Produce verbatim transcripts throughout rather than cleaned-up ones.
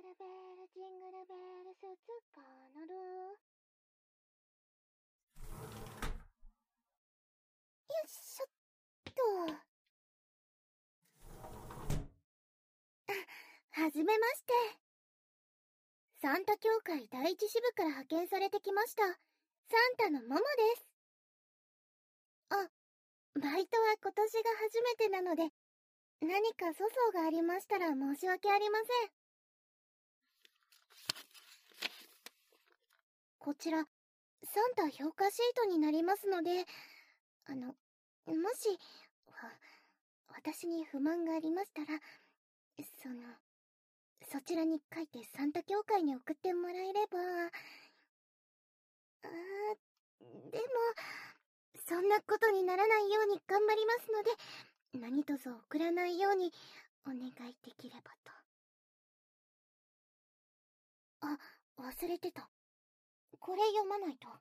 ルベルジングルベルスツカナル。よいしょっと。はじめまして。サンタ協会第一支部から派遣されてきました、サンタのモモです。あ、バイトは今年が初めてなので、何か粗相がありましたら申し訳ありません。こちら、サンタ評価シートになりますので、あの、もし、私に不満がありましたら、その、そちらに書いてサンタ協会に送ってもらえれば、あー、でも、そんなことにならないように頑張りますので、何卒送らないようにお願いできればと。あ、忘れてた。これ読まないと。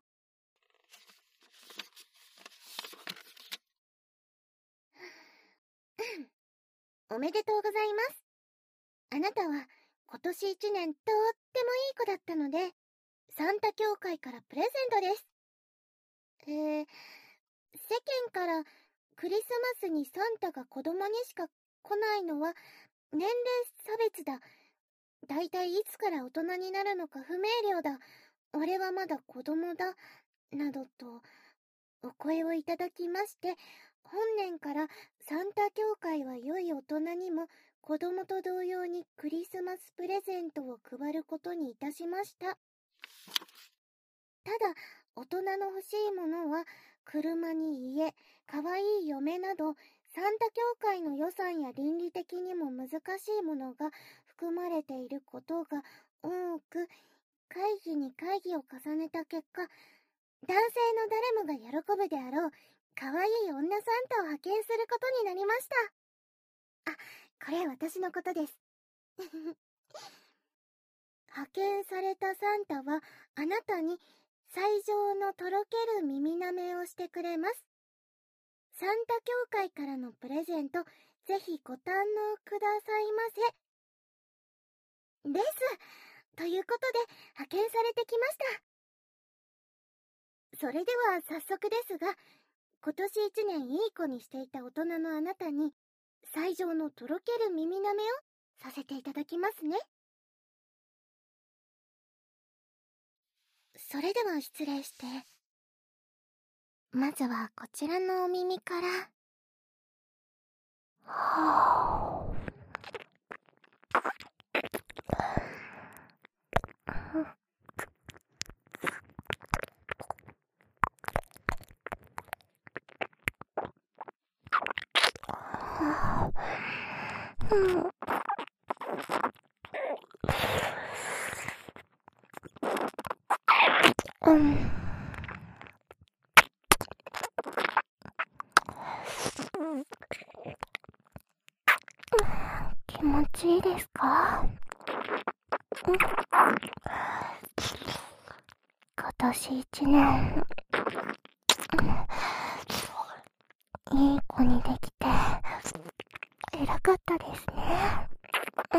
おめでとうございます。あなたは今年一年とってもいい子だったので、サンタ協会からプレゼントです。えー、世間からクリスマスにサンタが子供にしか来ないのは年齢差別だ。だいたいいつから大人になるのか不明瞭だ。俺はまだ子供だ。などとお声をいただきまして、本年からサンタ協会は良い大人にも子供と同様にクリスマスプレゼントを配ることにいたしました。ただ、大人の欲しいものは車に家、かわいい嫁など、サンタ協会の予算や倫理的にも難しいものが含まれていることが多く、会議に会議を重ねた結果、男性の誰もが喜ぶであろう、かわいい女サンタを派遣することになりました。あ、これ私のことです。派遣されたサンタは、あなたに最上のとろける耳なめをしてくれます。サンタ協会からのプレゼント、ぜひご堪能くださいませ。です。ということで、派遣されてきました。それでは早速ですが、今年一年いい子にしていた大人のあなたに、最上のとろける耳なめをさせていただきますね。それでは失礼して、まずはこちらのお耳から。はぁ。うん。気持ちいいですか？うん、今年一年、いい子にできて偉かったですね。うん。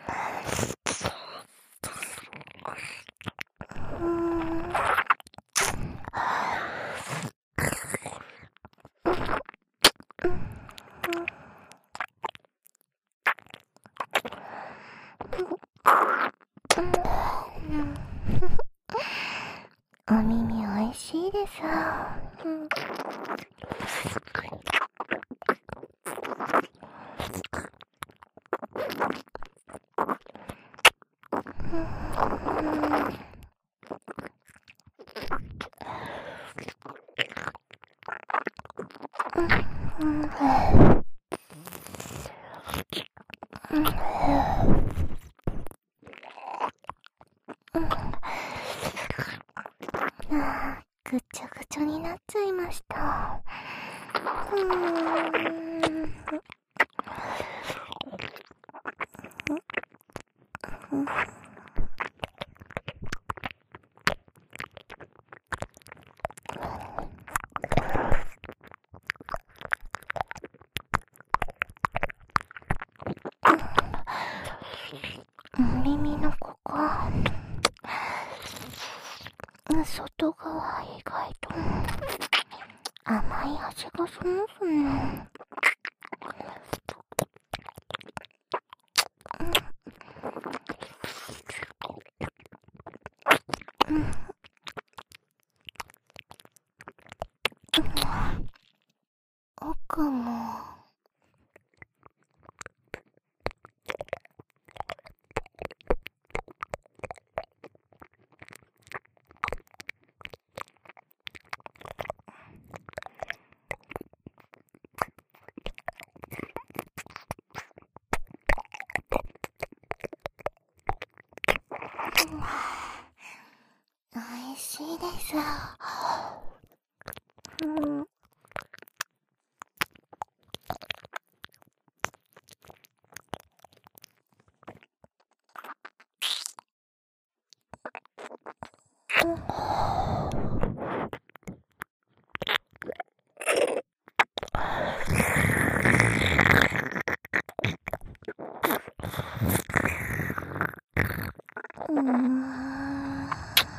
お耳おいしいです。うん。ぐちゃぐちゃになっちゃいました。うーん。耳の口がスムスね。うん。奥も。おいしいです。うん。うん。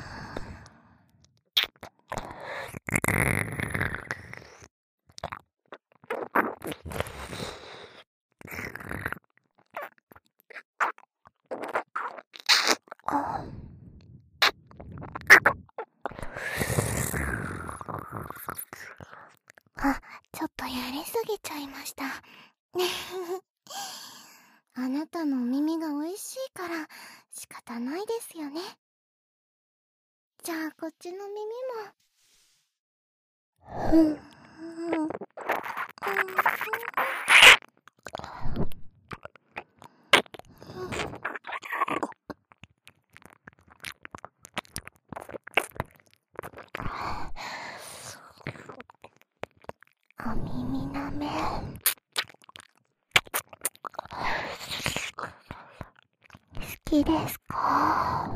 あ、ちょっとやりすぎちゃいました。あなたのお耳が美味しいから仕方ないですよね。じゃあこっちの耳も。ふん。お耳なめ。好きですか？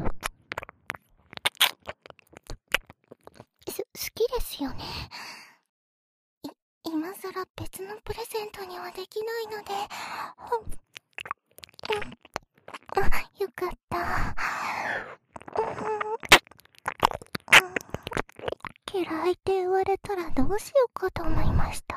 す、好きですよね。い、今さら別のプレゼントにはできないので、うん、あ、よかった。嫌いって言われたらどうしようかと思いました。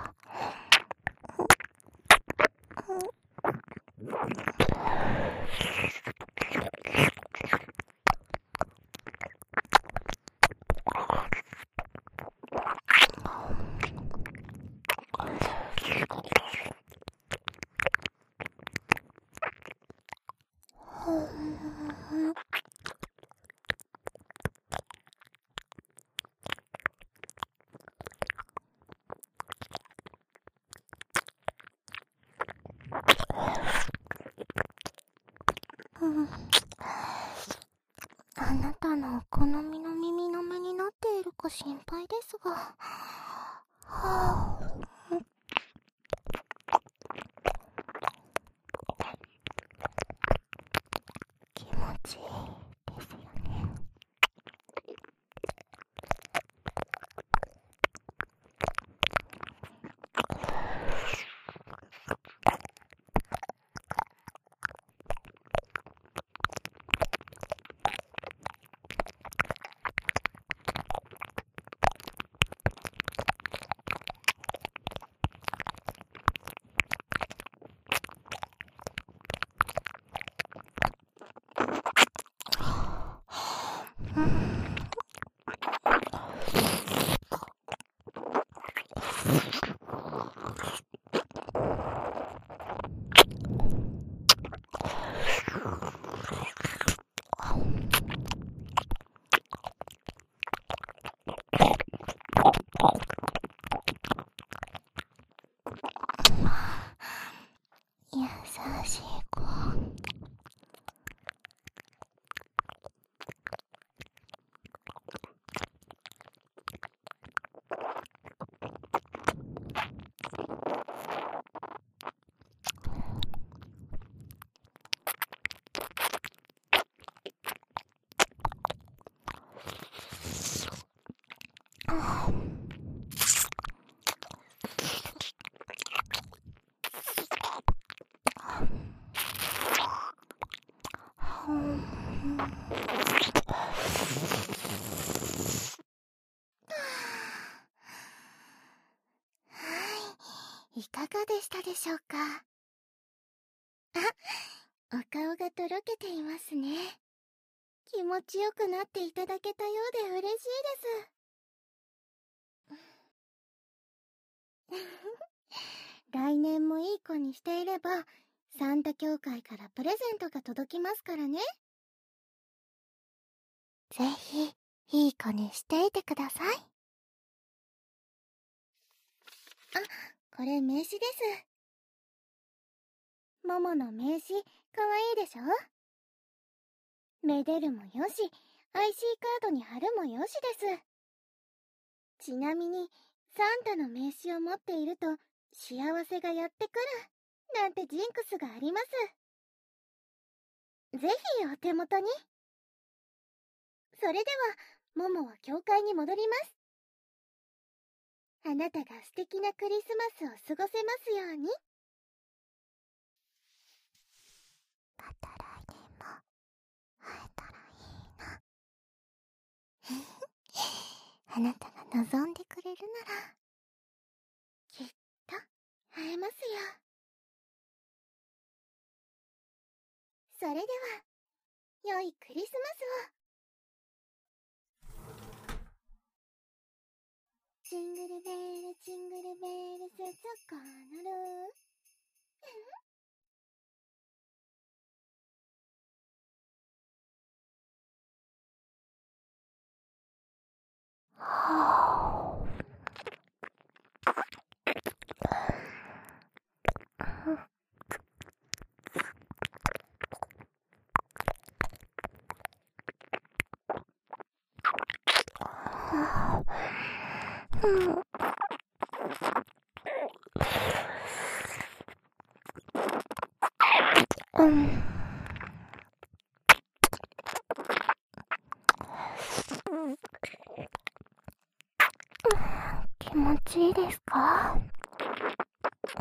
うん、あなたのお好みの耳の目になっているか心配ですが、はあ、気持ちいいですよね。うん。優しい子。うん。 いかがでしたでしょうか。あ、お顔がとろけていますね。気持ちよくなっていただけたようで嬉しいです。来年もいい子にしていれば、サンタ協会からプレゼントが届きますからね。ぜひ、いい子にしていてください。あ、これ名刺です。ももの名刺、かわいいでしょ？めでるもよし、アイシーカードに貼るもよしです。ちなみに、サンタの名刺を持っていると、幸せがやってくる、なんてジンクスがあります。ぜひお手元に。それでは、ももは教会に戻ります。あなたが素敵なクリスマスを過ごせますように。また来年も会えたらいいな。あなたが望んでくれるなら、きっと会えますよ。それでは、良いクリスマスを。ジングルベル、ジングルベル、静かなる。はぁ。うん。うん。気持ちいいですか？うん。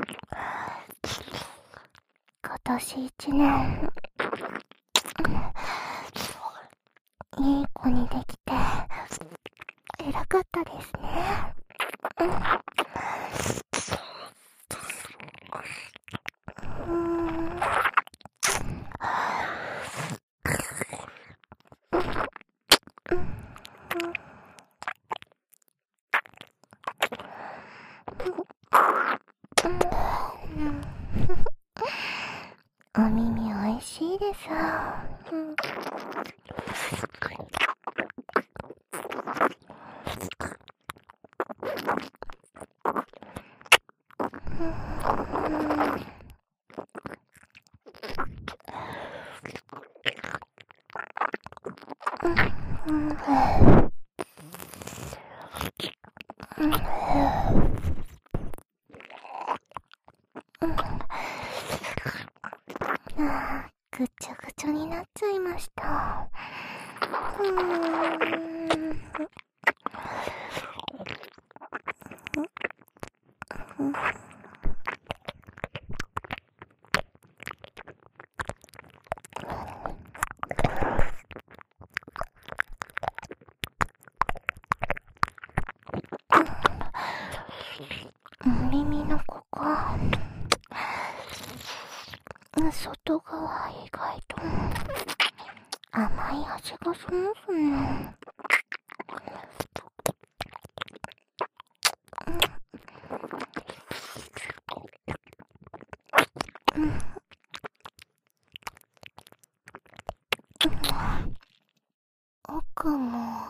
今年一年、いい子にできて、偉かったですね。うん。お耳おいしいです。うん。ぐちゃぐちゃになっちゃいました。うーん。耳のここ、外側意外と甘い味がしますね。奥も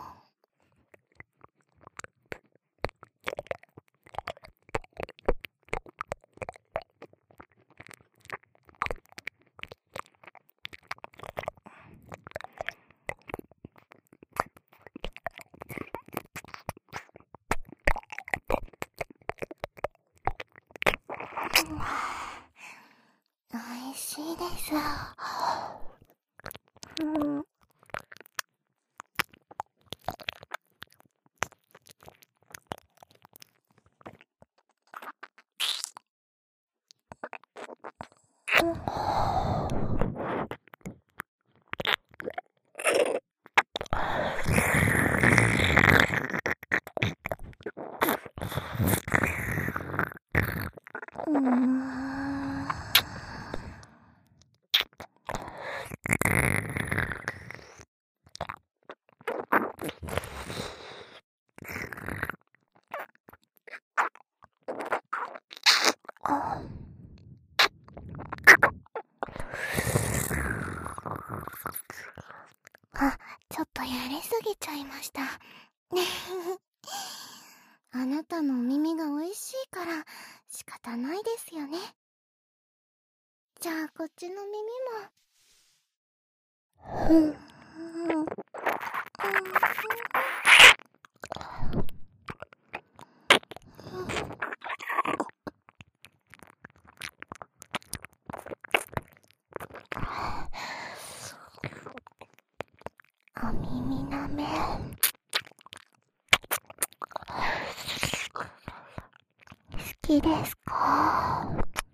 おいしいです。うん。 ん。あ、ちょっとやりすぎちゃいました。あなたのお耳が美味しいから仕方ないですよね。じゃあこっちの耳も。ふん。うん。お耳なめ。好きですか？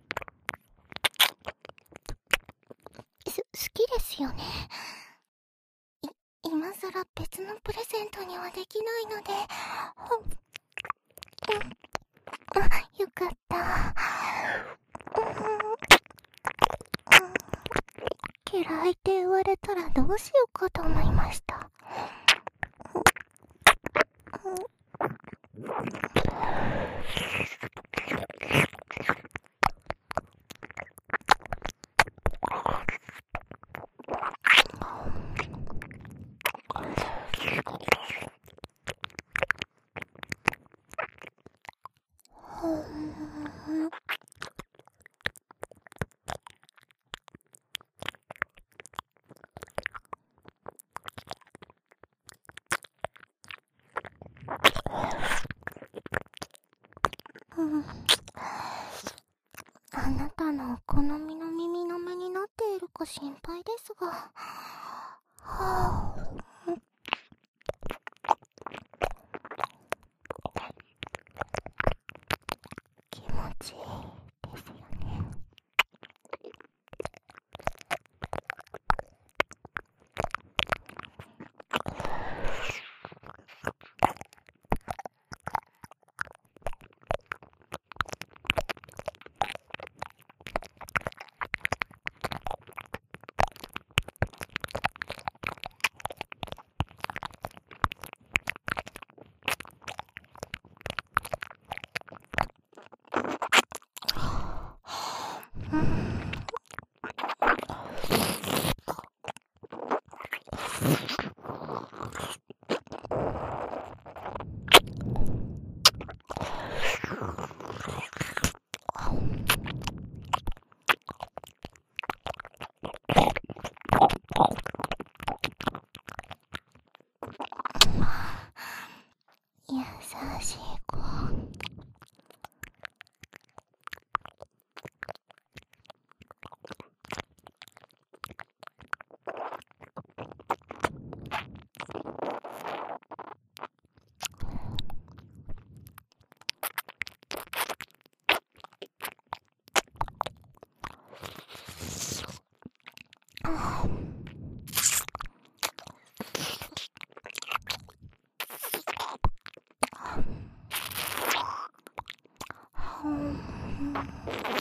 す、好きですよね。い、今さら別のプレゼントにはできないので、うん、あ、よかった。嫌いって言われたらどうしようかと思いました。うん、あなたのお好みの耳の目になっているか心配ですが、はあ、気持ちいいですよね。優しい子。うん。